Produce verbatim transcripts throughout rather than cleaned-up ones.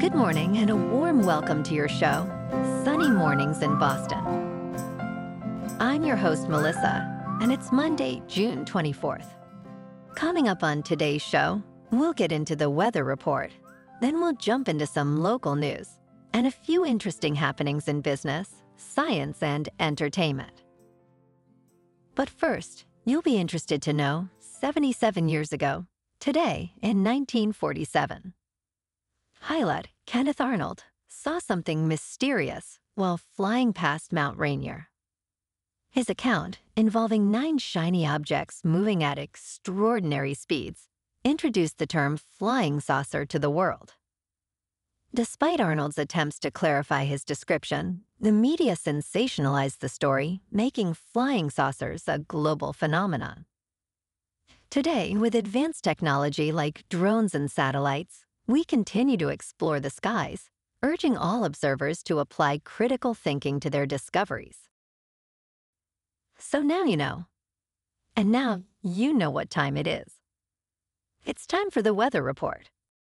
Good morning and a warm welcome to your show, Sunny Mornings in Boston. I'm your host, Melissa, and it's Monday, June twenty-fourth. Coming up on today's show, we'll get into the weather report. Then we'll jump into some local news and a few interesting happenings in business, science, and entertainment. But first, you'll be interested to know, seventy-seven years ago, today in nineteen forty-seven, pilot Kenneth Arnold saw something mysterious while flying past Mount Rainier. His account, involving nine shiny objects moving at extraordinary speeds, introduced the term flying saucer to the world. Despite Arnold's attempts to clarify his description, the media sensationalized the story, making flying saucers a global phenomenon. Today, with advanced technology like drones and satellites, we continue to explore the skies, urging all observers to apply critical thinking to their discoveries. So now you know. And now you know what time it is. It's time for the weather report.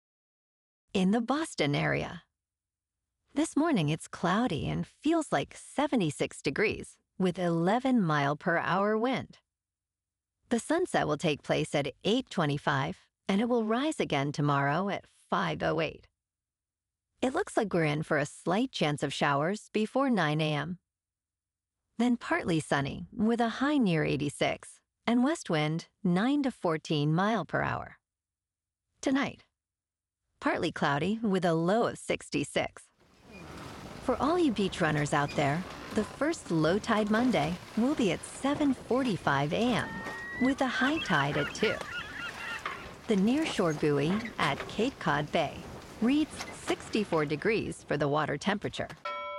In the Boston area. This morning it's cloudy and feels like seventy-six degrees with eleven mile per hour wind. The sunset will take place at eight twenty-five and it will rise again tomorrow at five oh eight. It looks like we're in for a slight chance of showers before nine a.m. Then partly sunny with a high near eighty-six and west wind nine to fourteen mile per hour. Tonight, partly cloudy with a low of sixty-six. For all you beach runners out there, the first low tide Monday will be at seven forty-five a.m. with a high tide at two. The nearshore buoy at Cape Cod Bay reads sixty-four degrees for the water temperature.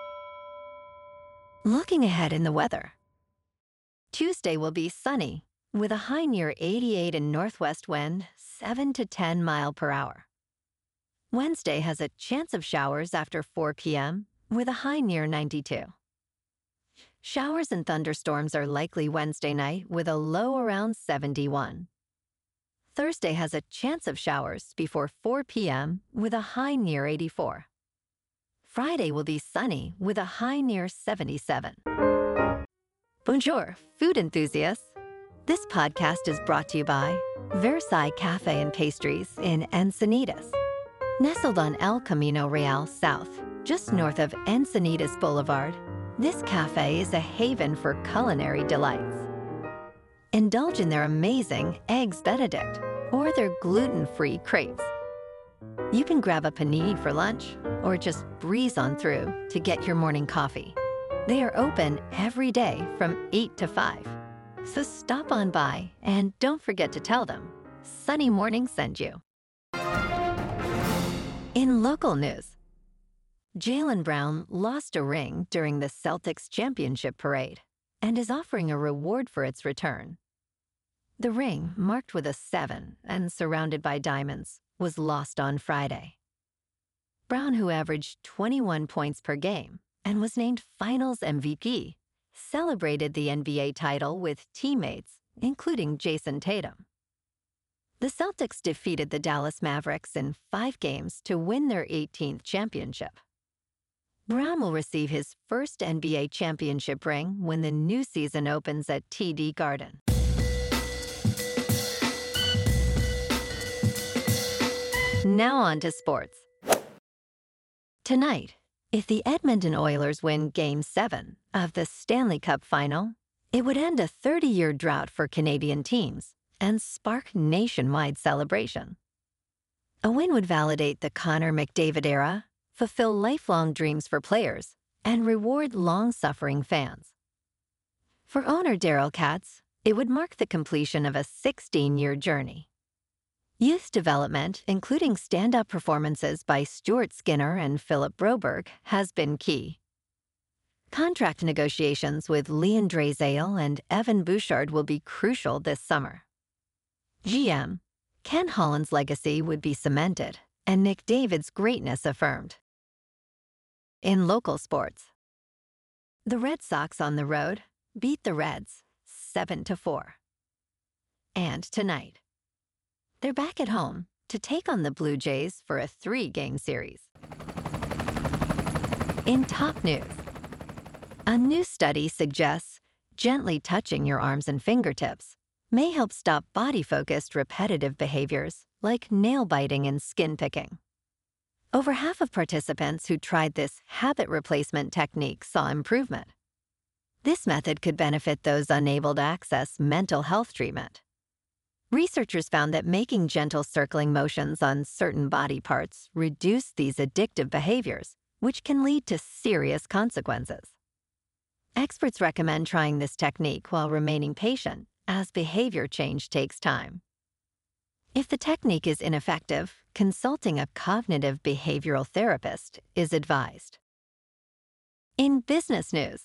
Looking ahead in the weather. Tuesday will be sunny with a high near eighty-eight and northwest wind seven to ten mile per hour. Wednesday has a chance of showers after four p.m. with a high near ninety-two. Showers and thunderstorms are likely Wednesday night with a low around seventy-one. Thursday has a chance of showers before four p.m. with a high near eighty-four. Friday will be sunny with a high near seventy-seven. Bonjour, food enthusiasts. This podcast is brought to you by Versailles Cafe and Pastries in Encinitas. Nestled on El Camino Real South, just north of Encinitas Boulevard, this cafe is a haven for culinary delights. Indulge in their amazing Eggs Benedict or their gluten-free crepes. You can grab a panini for lunch or just breeze on through to get your morning coffee. They are open every day from eight to five. So stop on by and don't forget to tell them Sunny Morning sent you. In local news, Jaylen Brown lost a ring during the Celtics championship parade and is offering a reward for its return. The ring, marked with a seven and surrounded by diamonds, was lost on Friday. Brown, who averaged twenty-one points per game and was named Finals M V P, celebrated the N B A title with teammates, including Jason Tatum. The Celtics defeated the Dallas Mavericks in five games to win their eighteenth championship. Brown will receive his first N B A championship ring when the new season opens at T D Garden. Now on to sports. Tonight, if the Edmonton Oilers win Game seven of the Stanley Cup Final, it would end a thirty-year drought for Canadian teams and spark nationwide celebration. A win would validate the Connor McDavid era, fulfill lifelong dreams for players, and reward long-suffering fans. For owner Daryl Katz, it would mark the completion of a sixteen-year journey. Youth development, including stand-up performances by Stuart Skinner and Philip Broberg, has been key. Contract negotiations with Leon Draisaitl and Evan Bouchard will be crucial this summer. G M, Ken Holland's legacy would be cemented and McDavid's greatness affirmed. In local sports, the Red Sox on the road beat the Reds seven to four. And tonight, they're back at home to take on the Blue Jays for a three-game series. In top news, a new study suggests gently touching your arms and fingertips may help stop body-focused repetitive behaviors like nail biting and skin picking. Over half of participants who tried this habit replacement technique saw improvement. This method could benefit those unable to access mental health treatment. Researchers found that making gentle circling motions on certain body parts reduce these addictive behaviors, which can lead to serious consequences. Experts recommend trying this technique while remaining patient, as behavior change takes time. If the technique is ineffective, consulting a cognitive behavioral therapist is advised. In business news,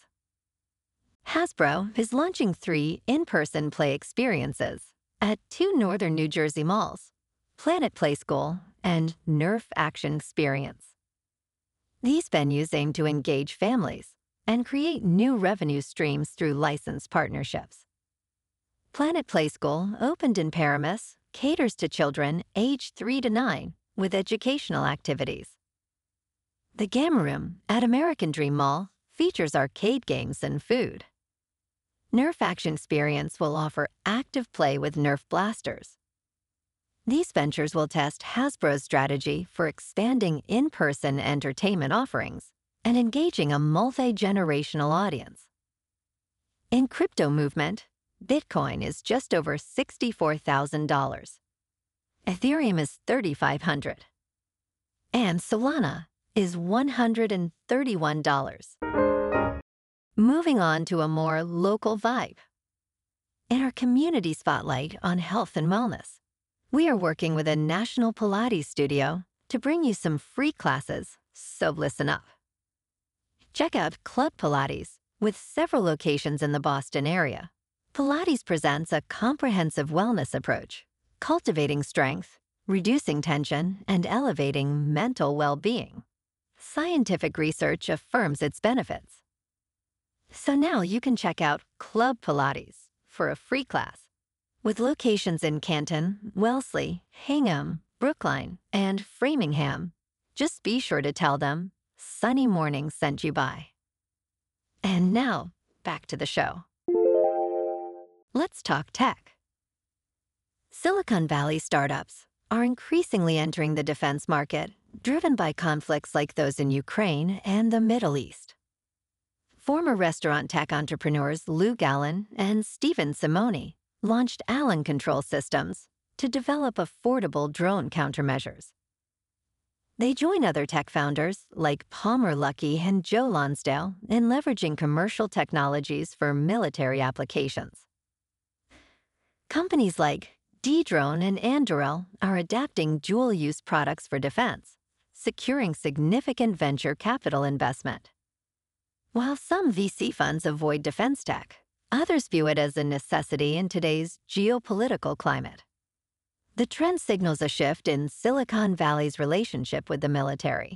Hasbro is launching three in-person play experiences at two northern New Jersey malls, Planet Play School and Nerf Action Experience. These venues aim to engage families and create new revenue streams through licensed partnerships. Planet Play School, opened in Paramus, caters to children aged three to nine with educational activities. The Gamma Room at American Dream Mall features arcade games and food. Nerf Action Experience will offer active play with Nerf blasters. These ventures will test Hasbro's strategy for expanding in-person entertainment offerings and engaging a multi-generational audience. In crypto movement, Bitcoin is just over sixty-four thousand dollars. Ethereum is thirty-five hundred dollars. And Solana is one hundred thirty-one dollars. Moving on to a more local vibe. In our community spotlight on health and wellness, we are working with a national Pilates studio to bring you some free classes, so listen up. Check out Club Pilates with several locations in the Boston area. Pilates presents a comprehensive wellness approach, cultivating strength, reducing tension, and elevating mental well-being. Scientific research affirms its benefits. So now you can check out Club Pilates for a free class. With locations in Canton, Wellesley, Hingham, Brookline, and Framingham, just be sure to tell them Sunny Mornings sent you by. And now, back to the show. Let's talk tech. Silicon Valley startups are increasingly entering the defense market, driven by conflicts like those in Ukraine and the Middle East. Former restaurant tech entrepreneurs Lou Gallen and Stephen Simoni launched Allen Control Systems to develop affordable drone countermeasures. They join other tech founders like Palmer Luckey and Joe Lonsdale in leveraging commercial technologies for military applications. Companies like Dedrone and Anduril are adapting dual-use products for defense, securing significant venture capital investment. While some V C funds avoid defense tech, others view it as a necessity in today's geopolitical climate. The trend signals a shift in Silicon Valley's relationship with the military.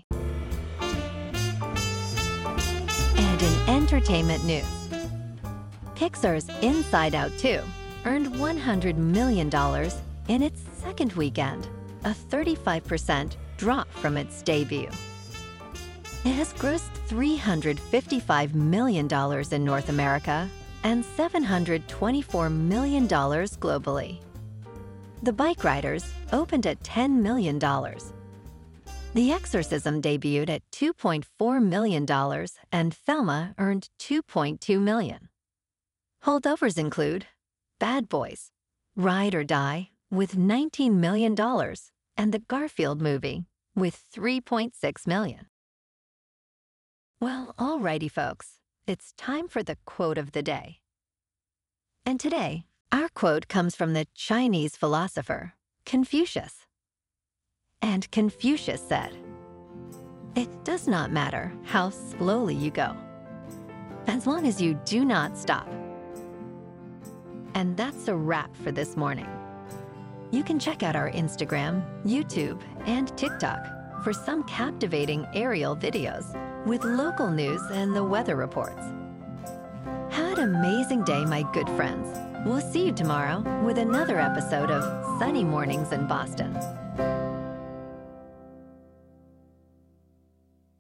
And in entertainment news, Pixar's Inside Out two earned one hundred million dollars in its second weekend, a thirty-five percent drop from its debut. It has grossed three hundred fifty-five million dollars in North America and seven hundred twenty-four million dollars globally. The Bike Riders opened at ten million dollars. The Exorcism debuted at two point four million dollars and Thelma earned two point two million dollars. Holdovers include Bad Boys, Ride or Die with nineteen million dollars and the Garfield movie with three point six million dollars. Well, alrighty folks, it's time for the quote of the day. And today, our quote comes from the Chinese philosopher, Confucius. And Confucius said, "It does not matter how slowly you go, as long as you do not stop." And that's a wrap for this morning. You can check out our Instagram, YouTube, and TikTok for some captivating aerial videos with local news and the weather reports. Have an amazing day, my good friends. We'll see you tomorrow with another episode of Sunny Mornings in Boston.